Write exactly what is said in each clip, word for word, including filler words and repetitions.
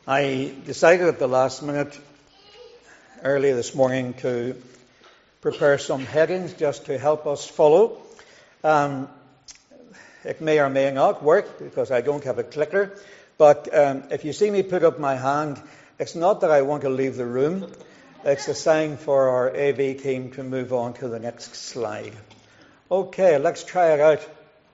I decided at the last minute early this morning to prepare some headings just to help us follow. Um, it may or may not work because I don't have a clicker, but um, if you see me put up my hand, it's not that I want to leave the room. It's a sign for our A V team to move on to the next slide. Okay, let's try it out.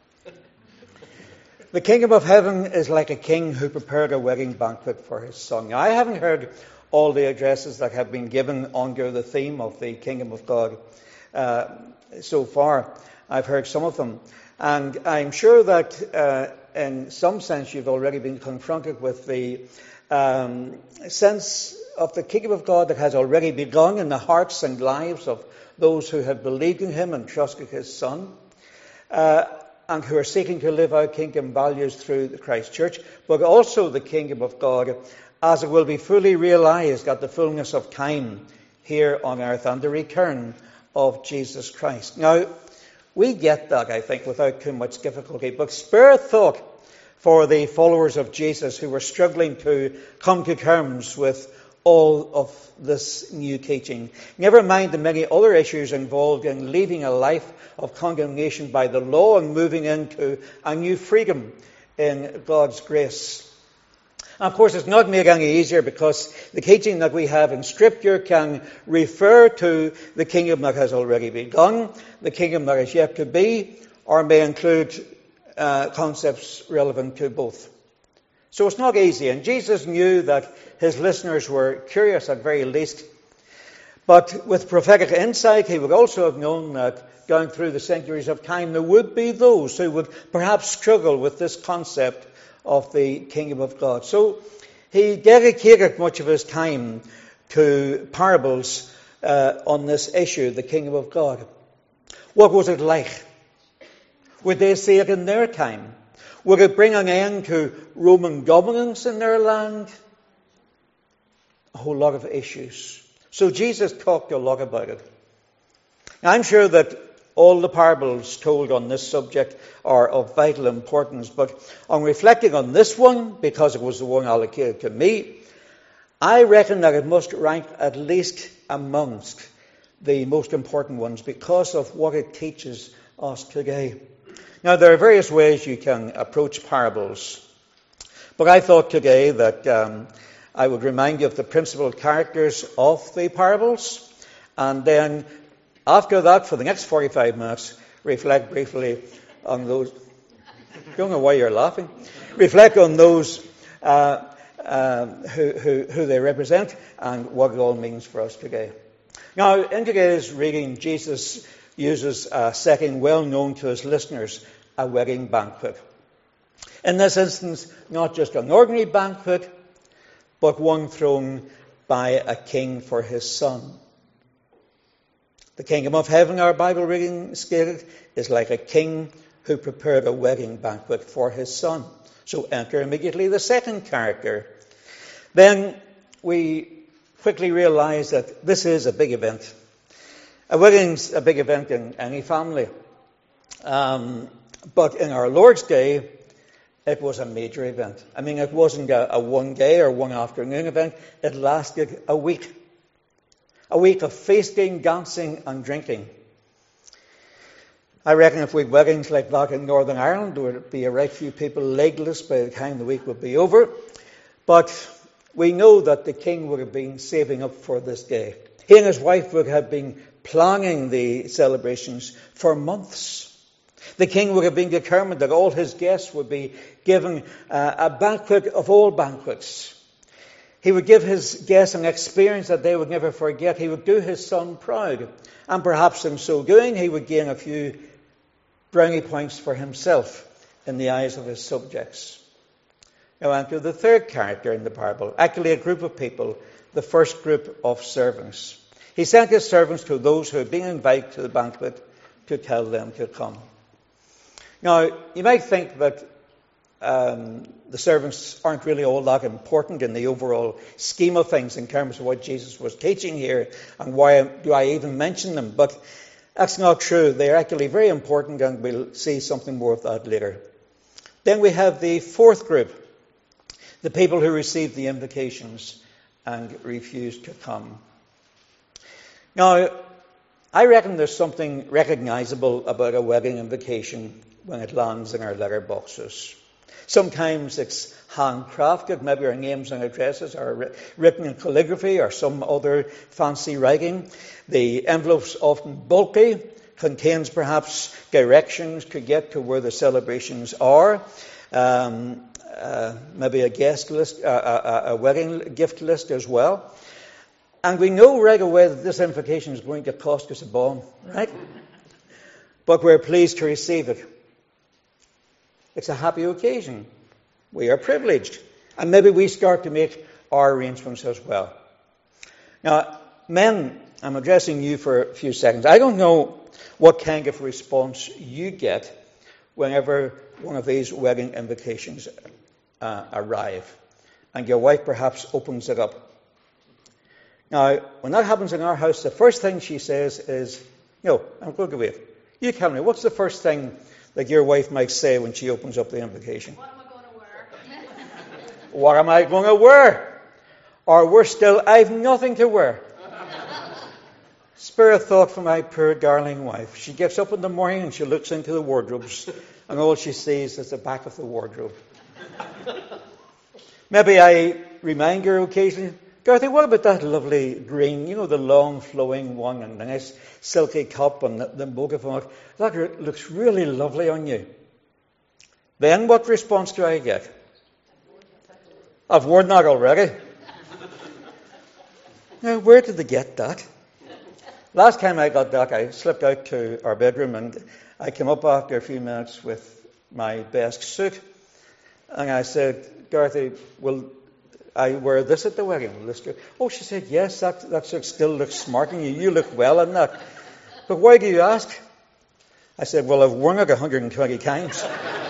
The kingdom of heaven is like a king who prepared a wedding banquet for his son. Now, I haven't heard all the addresses that have been given under the theme of the kingdom of God uh, so far. I've heard some of them. And I'm sure that uh, in some sense you've already been confronted with the um, sense of the kingdom of God that has already begun in the hearts and lives of those who have believed in him and trusted his son. Uh, and who are seeking to live out kingdom values through the Christ Church, but also the kingdom of God as it will be fully realized at the fullness of time here on earth and the return of Jesus Christ. Now, we get that, I think, without too much difficulty, but spare thought for the followers of Jesus who were struggling to come to terms with all of this new teaching. Never mind the many other issues involved in leaving a life of condemnation by the law and moving into a new freedom in God's grace. And of course, it's not made any easier because the teaching that we have in Scripture can refer to the kingdom that has already begun, the kingdom that is yet to be, or may include uh, concepts relevant to both. So it's not easy, and Jesus knew that his listeners were curious at very least. But with prophetic insight, he would also have known that going through the centuries of time, there would be those who would perhaps struggle with this concept of the kingdom of God. So he dedicated much of his time to parables uh, on this issue, the kingdom of God. What was it like? Would they see it in their time? Would it bring an end to Roman dominance in their land? A whole lot of issues. So Jesus talked a lot about it. Now, I'm sure that all the parables told on this subject are of vital importance, but on reflecting on this one, because it was the one allocated to me, I reckon that it must rank at least amongst the most important ones because of what it teaches us today. Now, there are various ways you can approach parables, but I thought today that um, I would remind you of the principal characters of the parables, and then after that, for the next forty-five minutes, reflect briefly on those. I don't know why you're laughing. Reflect on those uh, uh, who, who, who they represent and what it all means for us today. Now, in today's reading, Jesus uses a setting well known to his listeners, a wedding banquet. In this instance, not just an ordinary banquet, but one thrown by a king for his son. The kingdom of heaven, our Bible reading stated, is like a king who prepared a wedding banquet for his son. So enter immediately the second character. Then we quickly realize that this is a big event. A wedding's a big event in any family. Um, but in our Lord's day, it was a major event. I mean, it wasn't a, a one day or one afternoon event. It lasted a week. A week of feasting, dancing and drinking. I reckon if we had weddings like that in Northern Ireland, there would be a right few people legless by the time the week would be over. But we know that the king would have been saving up for this day. He and his wife would have been planning the celebrations for months. The king would have been determined that all his guests would be given uh, a banquet of all banquets. He would give his guests an experience that they would never forget. He would do his son proud. And perhaps in so doing, he would gain a few brownie points for himself in the eyes of his subjects. Now enter the third character in the parable. Actually, a group of people, the first group of servants. He sent his servants to those who had been invited to the banquet to tell them to come. Now, you might think that um, the servants aren't really all that important in the overall scheme of things in terms of what Jesus was teaching here, and why do I even mention them? But that's not true. They're actually very important, and we'll see something more of that later. Then we have the fourth group. The people who received the invitations and refused to come. Now, I reckon there's something recognizable about a wedding invitation when it lands in our letter boxes. Sometimes it's handcrafted, maybe our names and addresses are written in calligraphy or some other fancy writing. The envelope's often bulky, contains perhaps directions to get to where the celebrations are, um, uh, maybe a guest list, uh, a, a wedding gift list as well. And we know right away that this invitation is going to cost us a bomb, right? But we're pleased to receive it. It's a happy occasion. We are privileged. And maybe we start to make our arrangements as well. Now, men, I'm addressing you for a few seconds. I don't know what kind of response you get whenever one of these wedding invitations uh, arrive. And your wife perhaps opens it up. Now, when that happens in our house, the first thing she says is, no, I'm going to wait. You tell me, what's the first thing that your wife might say when she opens up the invitation? What am I going to wear? What am I going to wear? Or worse still, I've nothing to wear. Spare a thought for my poor darling wife. She gets up in the morning and she looks into the wardrobes, and all she sees is the back of the wardrobe. Maybe I remind her occasionally, Dorothy, what about that lovely green, you know, the long flowing one and the nice silky cup and the, the motif on it? That re- looks really lovely on you. Then what response do I get? I've worn that already. Now, where did they get that? Last time I got that, I slipped out to our bedroom and I came up after a few minutes with my best suit. And I said, Dorothy, will I wear this at the wedding? Will this do? Oh, she said, yes, that, that still looks smart on you. You look well in that. But why do you ask? I said, well, I've worn it one hundred twenty times.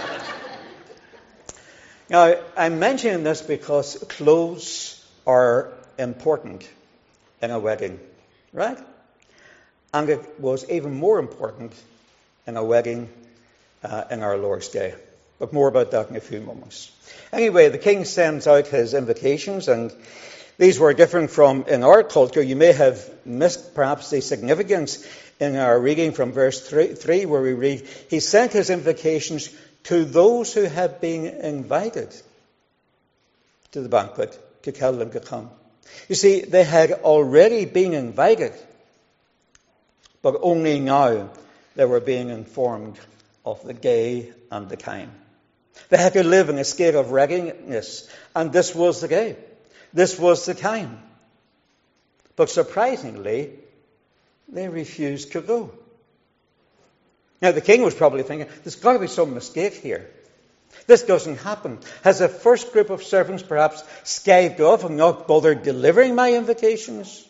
Now, I'm mentioning this because clothes are important in a wedding, right? And it was even more important in a wedding uh, in our Lord's Day. But more about that in a few moments. Anyway, the king sends out his invitations, and these were different from in our culture. You may have missed perhaps the significance in our reading from verse three, three where we read, he sent his invitations to those who had been invited to the banquet to tell them to come. You see, they had already been invited, but only now they were being informed of the day and the time. They had to live in a state of readiness, and this was the day. This was the time. But surprisingly, they refused to go. Now, the king was probably thinking, there's got to be some mistake here. This doesn't happen. Has the first group of servants perhaps skived off and not bothered delivering my invitations?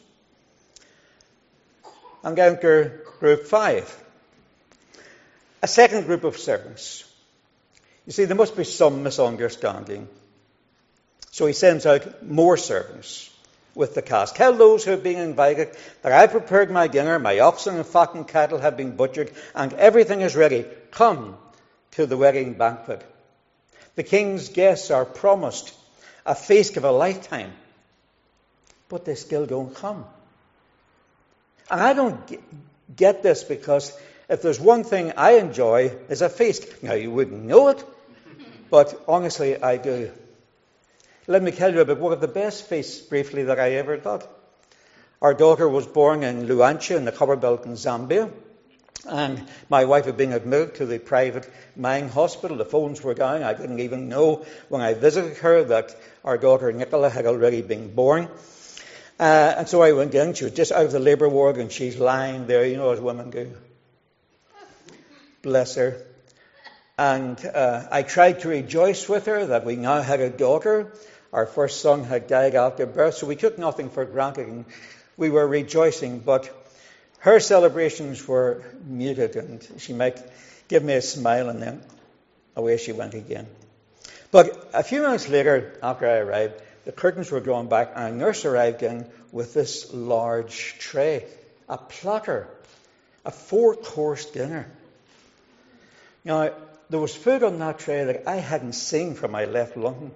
And down to group five. A second group of servants. You see, there must be some misunderstanding. So he sends out more servants with the task. Tell those who have been invited that I've prepared my dinner, my oxen and fattened cattle have been butchered, and everything is ready. Come to the wedding banquet. The king's guests are promised a feast of a lifetime, but they still don't come. And I don't get this, because if there's one thing I enjoy, is a feast. Now, you wouldn't know it, but honestly, I do. Let me tell you about one of the best feasts, briefly, that I ever got. Our daughter was born in Luancha, in the Copperbelt in Zambia, and my wife had been admitted to the private mine hospital. The phones were down. I didn't even know when I visited her that our daughter Nicola had already been born. Uh, and so I went in. She was just out of the labour ward, and she's lying there, you know, as women do. Bless her. And uh, I tried to rejoice with her that we now had a daughter. Our first son had died after birth, so we took nothing for granted, and we were rejoicing. But her celebrations were muted, and she might give me a smile, and then away she went again. But a few minutes later, after I arrived, the curtains were drawn back, and a nurse arrived in with this large tray, a platter, a four-course dinner. Now, there was food on that tray that I hadn't seen from I left London.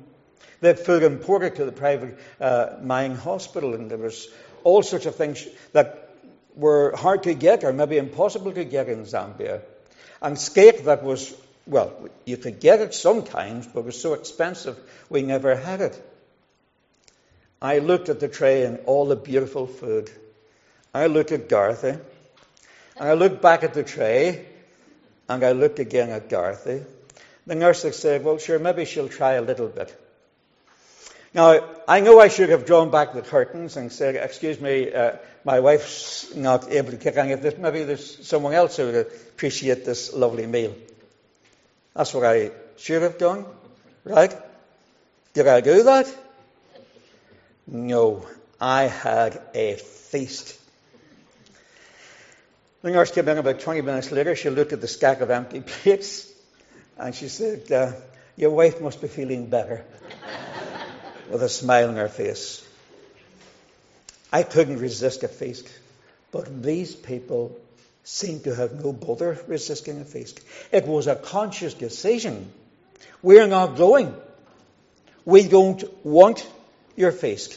They had food imported to the private uh, mine hospital, and there was all sorts of things that were hard to get or maybe impossible to get in Zambia. And skate that was, well, you could get it sometimes, but it was so expensive we never had it. I looked at the tray and all the beautiful food. I looked at Dorothy, and I looked back at the tray, and I looked again at Dorothy. The nurse said, well, sure, maybe she'll try a little bit. Now, I know I should have drawn back the curtains and said, excuse me, uh, my wife's not able to cook any of this. Maybe there's someone else who would appreciate this lovely meal. That's what I should have done, right? Did I do that? No, I had a feast. The nurse came in about twenty minutes later. She looked at the stack of empty plates and she said, uh, your wife must be feeling better, with a smile on her face. I couldn't resist a feast, but these people seemed to have no bother resisting a feast. It was a conscious decision. We're not going. We don't want your feast.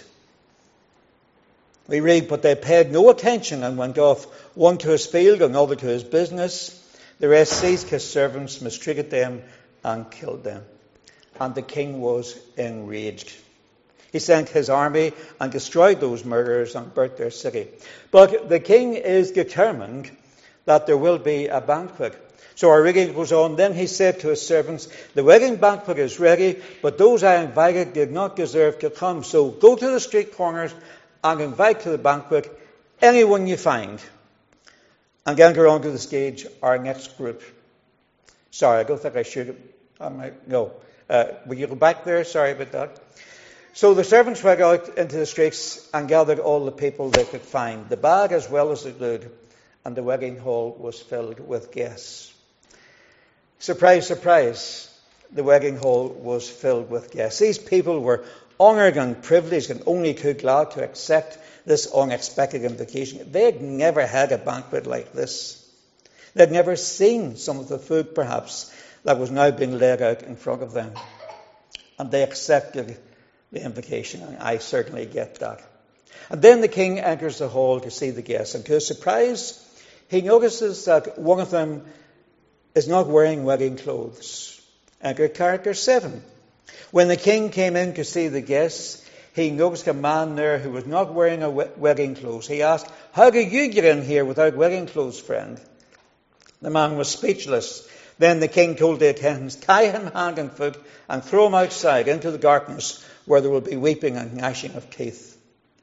We read, but they paid no attention and went off, one to his field, another to his business. The rest seized his servants, mistreated them, and killed them. And the king was enraged. He sent his army and destroyed those murderers and burnt their city. But the king is determined that there will be a banquet. So our reading goes on. Then he said to his servants, the wedding banquet is ready, but those I invited did not deserve to come. So go to the street corners and invite to the banquet anyone you find. And enter onto the stage our next group. Sorry, I don't think I should. I might, no. Uh, will you go back there? Sorry about that. So the servants went out into the streets and gathered all the people they could find, the bad as well as the good, and the wedding hall was filled with guests. Surprise, surprise, the wedding hall was filled with guests. These people were honoured and privileged and only too glad to accept this unexpected invitation. They had never had a banquet like this. They'd never seen some of the food, perhaps, that was now being laid out in front of them. And they accepted the invitation, and I certainly get that. And then the king enters the hall to see the guests, and to his surprise, he notices that one of them is not wearing wedding clothes. Enter character seven. When the king came in to see the guests, he noticed a man there who was not wearing a wedding clothes. He asked, how did you get in here without wedding clothes, friend? The man was speechless. Then the king told the attendants, tie him hand and foot and throw him outside into the darkness where there will be weeping and gnashing of teeth.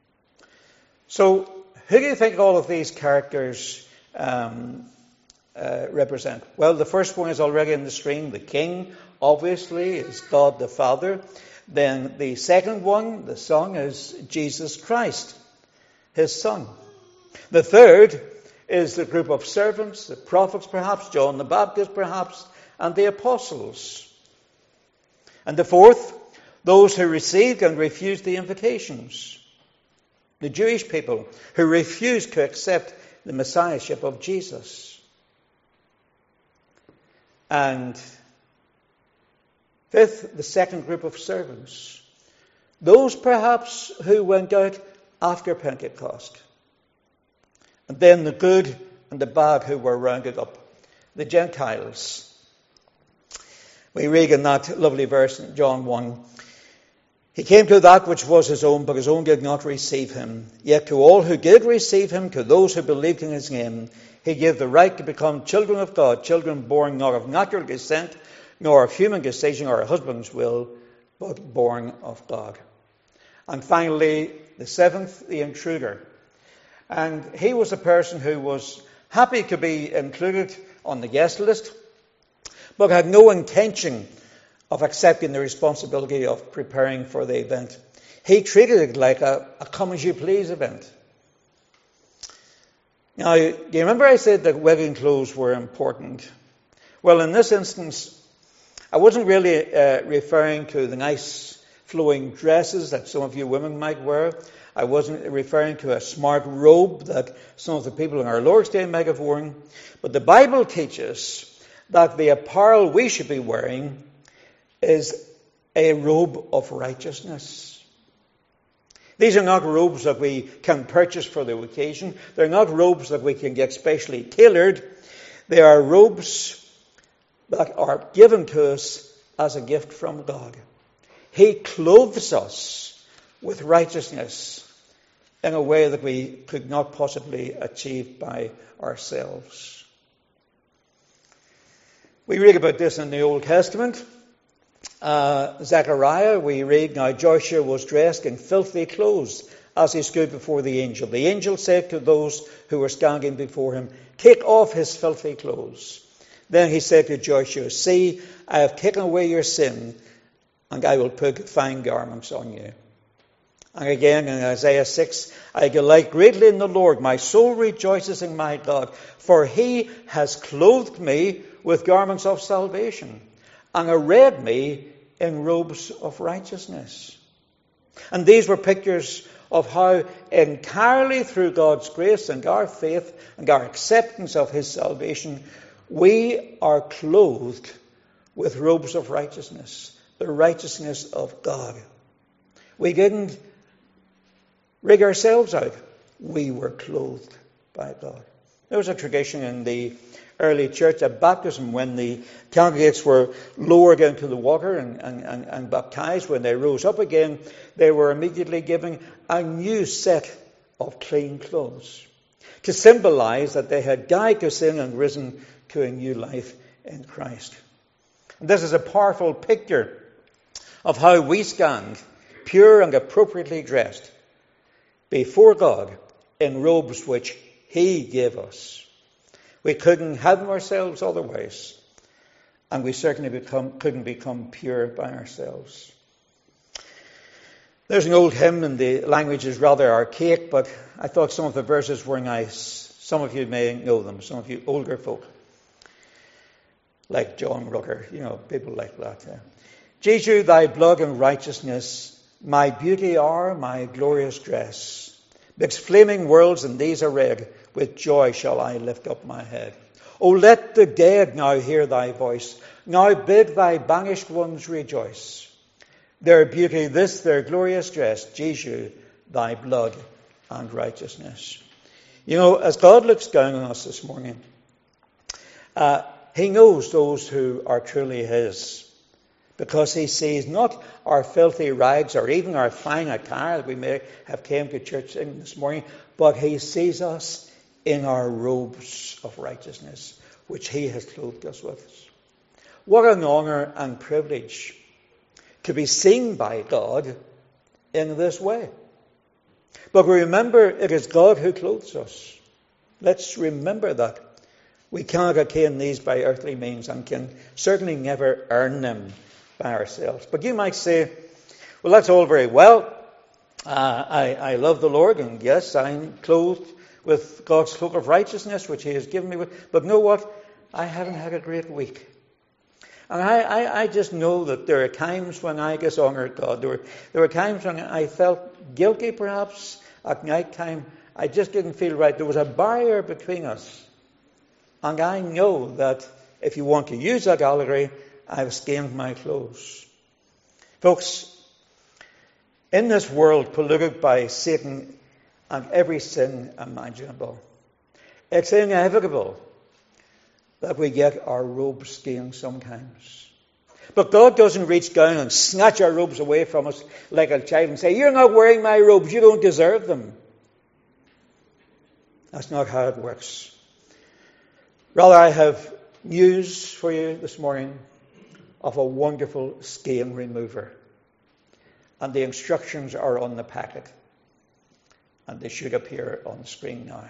So, who do you think all of these characters um, uh, represent? Well, the first one is already in the screen. The king, obviously, is God the Father. Then the second one, the son, is Jesus Christ, his son. The third is the group of servants, the prophets perhaps, John the Baptist perhaps, and the apostles. And the fourth, those who received and refused the invitations. The Jewish people who refused to accept the Messiahship of Jesus. And fifth, the second group of servants. Those perhaps who went out after Pentecost. And then the good and the bad who were rounded up. The Gentiles. We read in that lovely verse in John one. He came to that which was his own, but his own did not receive him. Yet to all who did receive him, to those who believed in his name, he gave the right to become children of God, children born not of natural descent, nor of human decision or a husband's will, but born of God. And finally, the seventh, the intruder. And he was a person who was happy to be included on the guest list, but had no intention of accepting the responsibility of preparing for the event. He treated it like a, a come-as-you-please event. Now, do you remember I said that wedding clothes were important? Well, in this instance, I wasn't really uh, referring to the nice flowing dresses that some of you women might wear. I wasn't referring to a smart robe that some of the people in our Lord's Day might have worn. But the Bible teaches that the apparel we should be wearing is a robe of righteousness. These are not robes that we can purchase for the occasion. They're not robes that we can get specially tailored. They are robes that are given to us as a gift from God. He clothes us with righteousness in a way that we could not possibly achieve by ourselves. We read about this in the Old Testament. Uh, Zechariah, we read, now Joshua was dressed in filthy clothes as he stood before the angel. The angel said to those who were standing before him, take off his filthy clothes. Then he said to Joshua, see, I have taken away your sin, and I will put fine garments on you. And again in Isaiah six, I delight greatly in the Lord. My soul rejoices in my God, for he has clothed me with garments of salvation and arrayed me in robes of righteousness. And these were pictures of how entirely through God's grace and our faith and our acceptance of his salvation, we are clothed with robes of righteousness, the righteousness of God. We didn't rig ourselves out. We were clothed by God. There was a tradition in the early church at baptism when the congregates were lowered into the water and, and, and, and baptized. When they rose up again, they were immediately given a new set of clean clothes to symbolize that they had died to sin and risen to a new life in Christ. And this is a powerful picture of how we stand, pure and appropriately dressed, before God in robes which he gave us. We couldn't have them ourselves otherwise, and we certainly become, couldn't become pure by ourselves. There's an old hymn, and the language is rather archaic, but I thought some of the verses were nice. Some of you may know them, some of you older folk, like John Rucker, you know, people like that. Yeah. Jesu, thy blood and righteousness, my beauty are, my glorious dress. Mixed flaming worlds in these arrayed, with joy shall I lift up my head. O let the dead now hear thy voice, now bid thy banished ones rejoice. Their beauty, this their glorious dress, Jesu, thy blood and righteousness. You know, as God looks down on us this morning, uh, he knows those who are truly his, because he sees not our filthy rags or even our fine attire that we may have came to church in this morning, but he sees us in our robes of righteousness, which he has clothed us with. What an honour and privilege to be seen by God in this way. But remember, it is God who clothes us. Let's remember that. We cannot attain these by earthly means and can certainly never earn them by ourselves. But you might say, well, that's all very well. Uh, I, I love the Lord, and yes, I'm clothed with God's cloak of righteousness, which he has given me with. But know what? I haven't had a great week. And I, I, I just know that there are times when I dishonoured God. There were, there were times when I felt guilty, perhaps, at night time. I just didn't feel right. There was a barrier between us. And I know that if you want to use that allegory, I've stained my clothes. Folks, in this world polluted by Satan and every sin imaginable, it's inevitable that we get our robes stained sometimes. But God doesn't reach down and snatch our robes away from us like a child and say, you're not wearing my robes, you don't deserve them. That's not how it works. Rather, I have news for you this morning of a wonderful stain remover. And the instructions are on the packet. And they should appear on the screen now.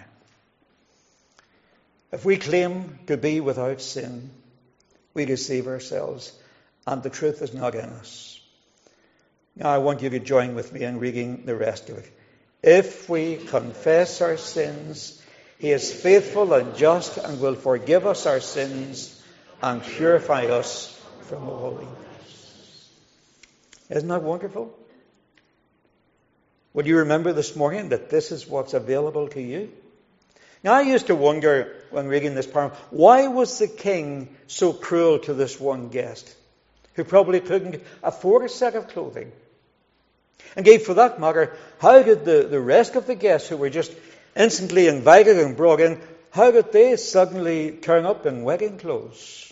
If we claim to be without sin, we deceive ourselves, and the truth is not in us. Now I want you to join with me in reading the rest of it. If we confess our sins, he is faithful and just and will forgive us our sins and purify us from all evil. Isn't that wonderful? Would you remember this morning that this is what's available to you? Now, I used to wonder when reading this poem, why was the king so cruel to this one guest? who probably couldn't afford a set of clothing. Indeed, for that matter, how did the, the rest of the guests who were just instantly invited and brought in, how did they suddenly turn up in wedding clothes?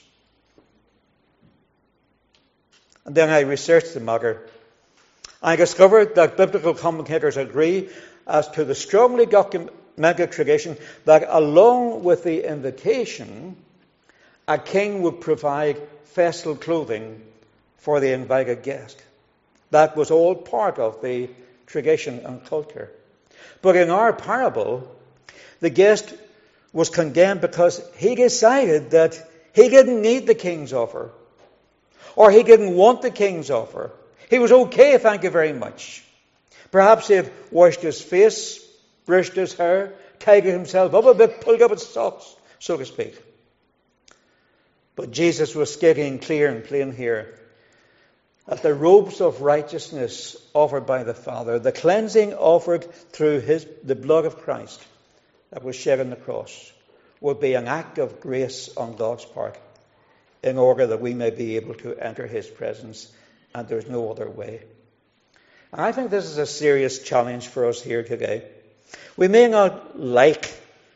And then I researched the matter. I discovered that biblical commentators agree as to the strongly documented tradition that along with the invitation, a king would provide festal clothing for the invited guest. That was all part of the tradition and culture. But in our parable, the guest was condemned because he decided that he didn't need the king's offer, or he didn't want the king's offer. He was okay, thank you very much. Perhaps he had washed his face, brushed his hair, tidied himself up a bit, pulled up his socks, so to speak. But Jesus was stating clear and plain here that the robes of righteousness offered by the Father, the cleansing offered through his, the blood of Christ that was shed on the cross, would be an act of grace on God's part in order that we may be able to enter his presence, and there's no other way. And I think this is a serious challenge for us here today. We may not like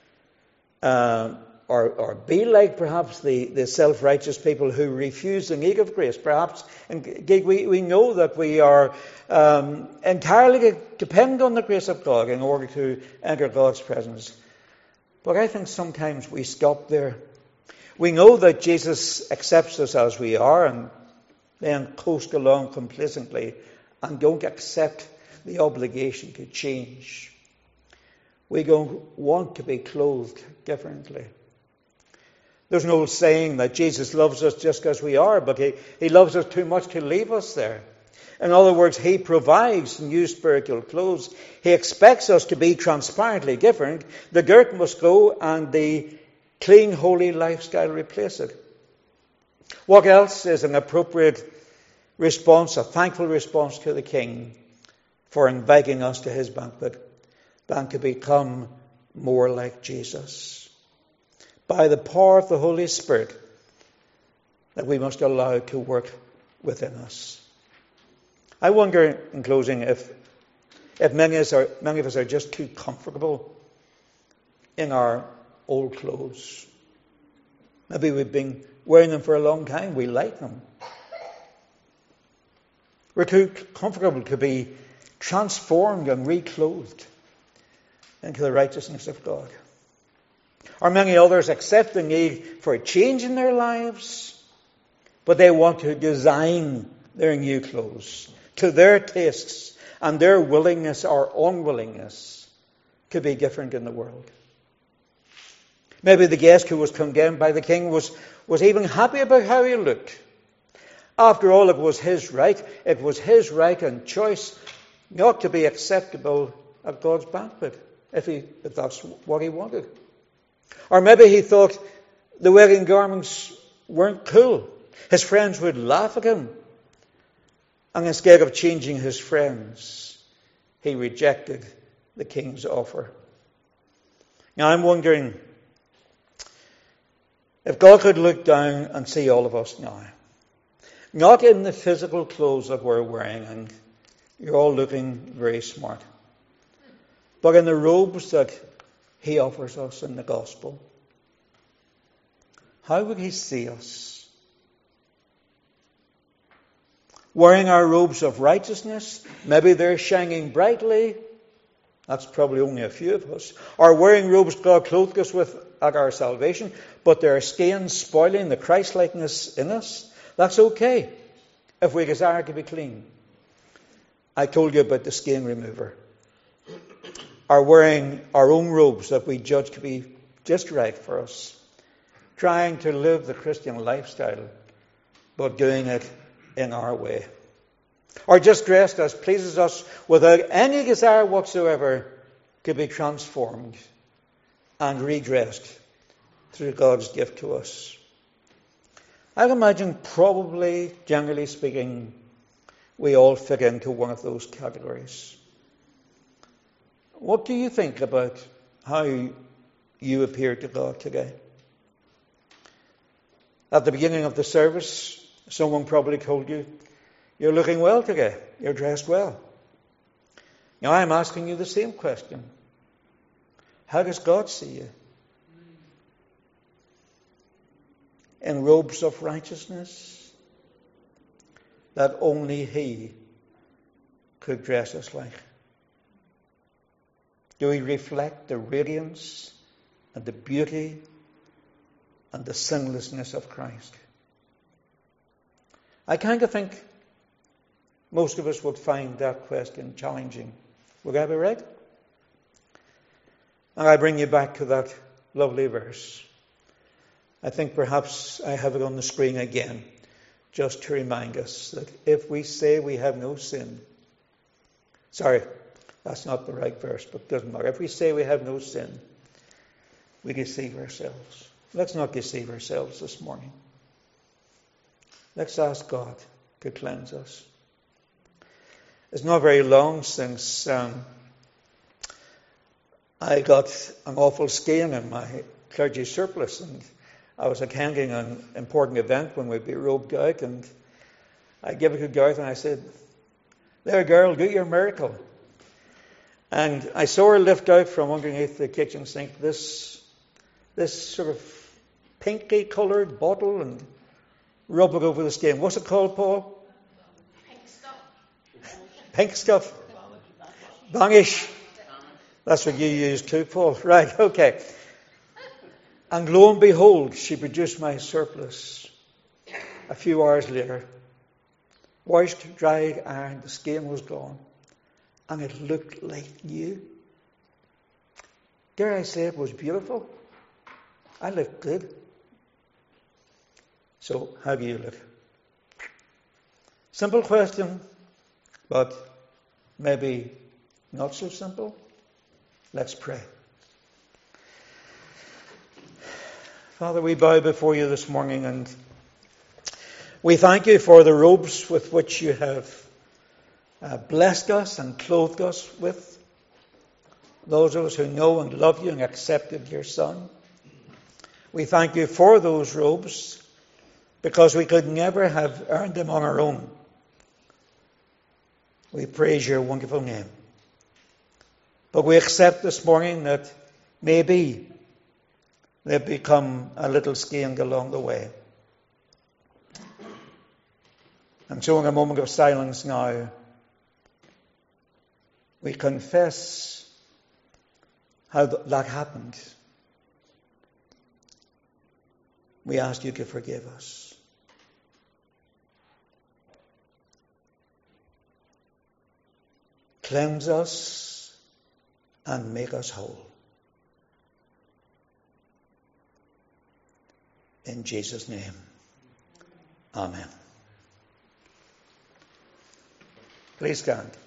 uh, or, or be like perhaps the, the self-righteous people who refuse the need of grace. Perhaps indeed we, we know that we are um, entirely dependent on the grace of God in order to enter God's presence. But I think sometimes we stop there. We know that Jesus accepts us as we are and then coast along complacently and don't accept the obligation to change. We don't want to be clothed differently. There's an old saying that Jesus loves us just as we are, but he, he loves us too much to leave us there. In other words, he provides new spiritual clothes. He expects us to be transparently different. The dirt must go and the clean, holy lifestyle replace it. What else is an appropriate response, a thankful response to the King for inviting us to his banquet than to become more like Jesus? By the power of the Holy Spirit that we must allow to work within us. I wonder, in closing, if if many of us are, many of us are just too comfortable in our old clothes. Maybe we've been wearing them for a long time. We like them. We're too comfortable to be transformed and reclothed into the righteousness of God. Or many others accept the need for a change in their lives, but they want to design their new clothes to their tastes and their willingness or unwillingness to be different in the world. Maybe the guest who was condemned by the king was, was even happy about how he looked. After all, it was his right. It was his right and choice not to be acceptable at God's banquet, if, he, if that's what he wanted. Or maybe he thought the wedding garments weren't cool. His friends would laugh at him. And instead of changing his friends, he rejected the king's offer. Now I'm wondering if God could look down and see all of us now. Not in the physical clothes that we're wearing, and you're all looking very smart, but in the robes that he offers us in the gospel. How would he see us? Wearing our robes of righteousness, maybe they're shining brightly. That's probably only a few of us. Or wearing robes God clothed us with at our salvation, but there are stains spoiling the Christ-likeness in us. That's okay if we desire to be clean. I told you about the stain remover. Are wearing our own robes that we judge to be just right for us. Trying to live the Christian lifestyle, but doing it in our way. Or just dressed as pleases us without any desire whatsoever to be transformed and redressed through God's gift to us. I imagine probably, generally speaking, we all fit into one of those categories. What do you think about how you appear to God today? At the beginning of the service, Someone probably told you, you're looking well today. You're dressed well. Now I'm asking you the same question. How does God see you? In robes of righteousness that only He could dress us like? Do we reflect the radiance and the beauty and the sinlessness of Christ? I kind of think most of us would find that question challenging. Would I be right? And I bring you back to that lovely verse. I think perhaps I have it on the screen again, just to remind us that if we say we have no sin, sorry, that's not the right verse, but it doesn't matter. If we say we have no sin, we deceive ourselves. Let's not deceive ourselves this morning. Let's ask God to cleanse us. It's not very long since um, I got an awful stain in my clergy surplice, and I was attending an important event when we'd be robed out, and I gave it to Garth and I said, "There, girl, do your miracle." And I saw her lift out from underneath the kitchen sink this, this sort of pinky coloured bottle and rub it over the skin. What's it called, Paul? Pink stuff. Pink stuff. Vanish. That's what you use too, Paul. Right, okay. And lo and behold, she produced my surplice a few hours later. Washed, dried, ironed, the skin was gone. And it looked like new. Dare I say it was beautiful? I looked good. So, how do you look? Simple question, but maybe not so simple. Let's pray. Father, we bow before you this morning and we thank you for the robes with which you have uh, blessed us and clothed us with. Those of us who know and love you and accepted your Son. We thank you for those robes because we could never have earned them on our own. We praise your wonderful name. But we accept this morning that maybe they've become a little skinned along the way. And so in a moment of silence now, we confess how that happened. We ask you to forgive us. Cleanse us and make us whole. In Jesus' name, amen. Please stand.